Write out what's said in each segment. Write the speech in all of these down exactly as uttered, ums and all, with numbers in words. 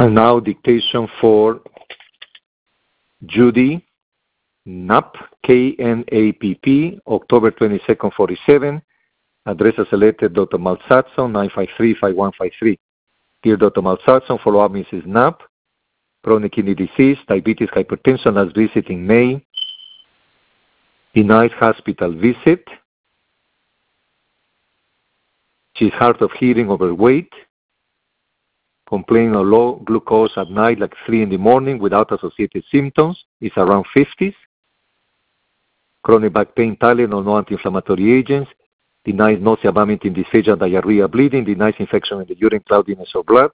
And now dictation for Judy Knapp, K N A P P, October twenty-second, forty-seven. Address as selected, Doctor Malsatson, nine five three, five one five three. Dear Doctor Malsatson, follow up Missus Knapp, chronic kidney disease, diabetes, hypertension, last visit in May. Denied hospital visit. She's hard of hearing, overweight. Complaining of low glucose at night, like three in the morning, without associated symptoms. Is around fifties. Chronic back pain, Tylenol, no anti-inflammatory agents. Denies nausea, vomiting, dysphagia, diarrhea, bleeding. Denies infection in the urine, cloudiness of blood.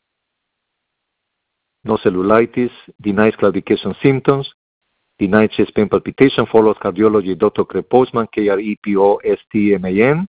No cellulitis. Denies claudication symptoms. Denies chest pain, palpitation. Follows cardiology, Doctor Krepostman, K R E P O S T M A N.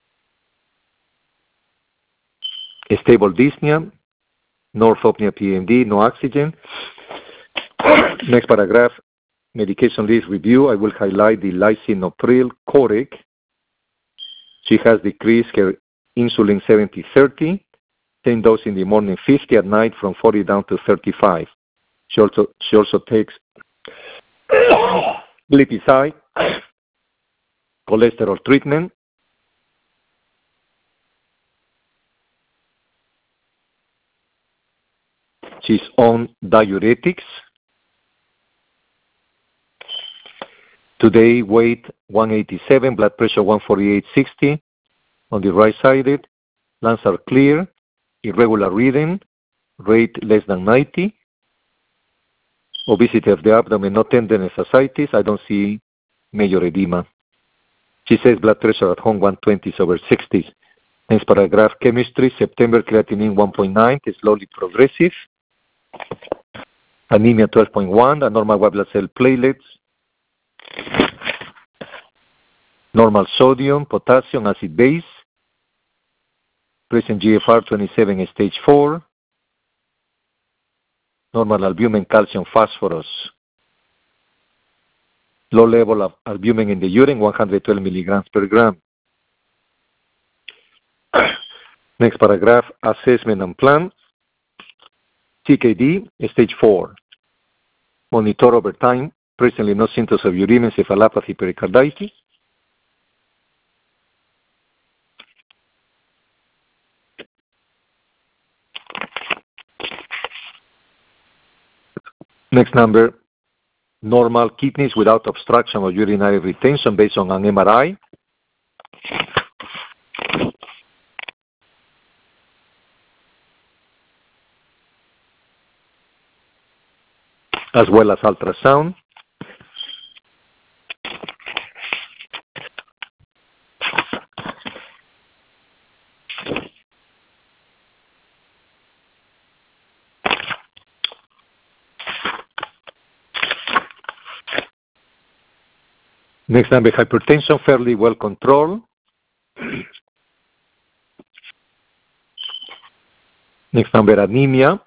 Stable dyspnea. No orthopnea, P M D, no oxygen. Next paragraph, medication list review. I will highlight the lisinopril Corec. She has decreased her insulin seventy thirty, same dose in the morning fifty, at night from forty down to thirty-five. She also, she also takes glipizide, cholesterol treatment. She's on diuretics. Today, weight one eighty-seven, blood pressure one forty-eight sixty on the right-sided. Lungs are clear, irregular reading, rate less than ninety. Obesity of the abdomen, no tenderness, ascites. I don't see major edema. She says blood pressure at home one twenty over sixty. Next paragraph, chemistry, September, creatinine one point nine, is slowly progressive. Anemia twelve point one, abnormal white blood cell platelets. Normal sodium, potassium, acid base. Present G F R twenty-seven, stage four. Normal albumin, calcium, phosphorus. Low level of albumin in the urine, one hundred twelve milligrams per gram. Next paragraph, assessment and plan. C K D, stage four. Monitor over time. Presently no symptoms of uremia, encephalopathy, pericarditis. Next number, normal kidneys without obstruction or urinary retention based on an M R I. As well as ultrasound. Next number, hypertension fairly well controlled. Next number, anemia.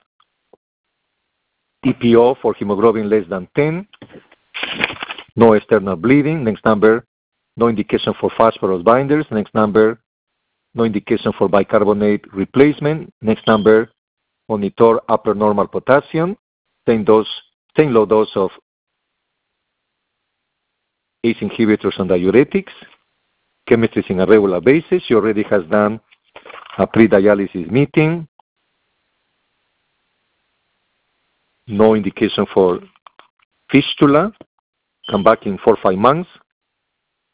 E P O for hemoglobin less than ten. No external bleeding. Next number, no indication for phosphorus binders. Next number, no indication for bicarbonate replacement. Next number, monitor upper normal potassium. Same dose, same low dose of A C E inhibitors and diuretics. Chemistry in a regular basis. She already has done a pre-dialysis meeting. No indication for fistula. Come back in four or five months.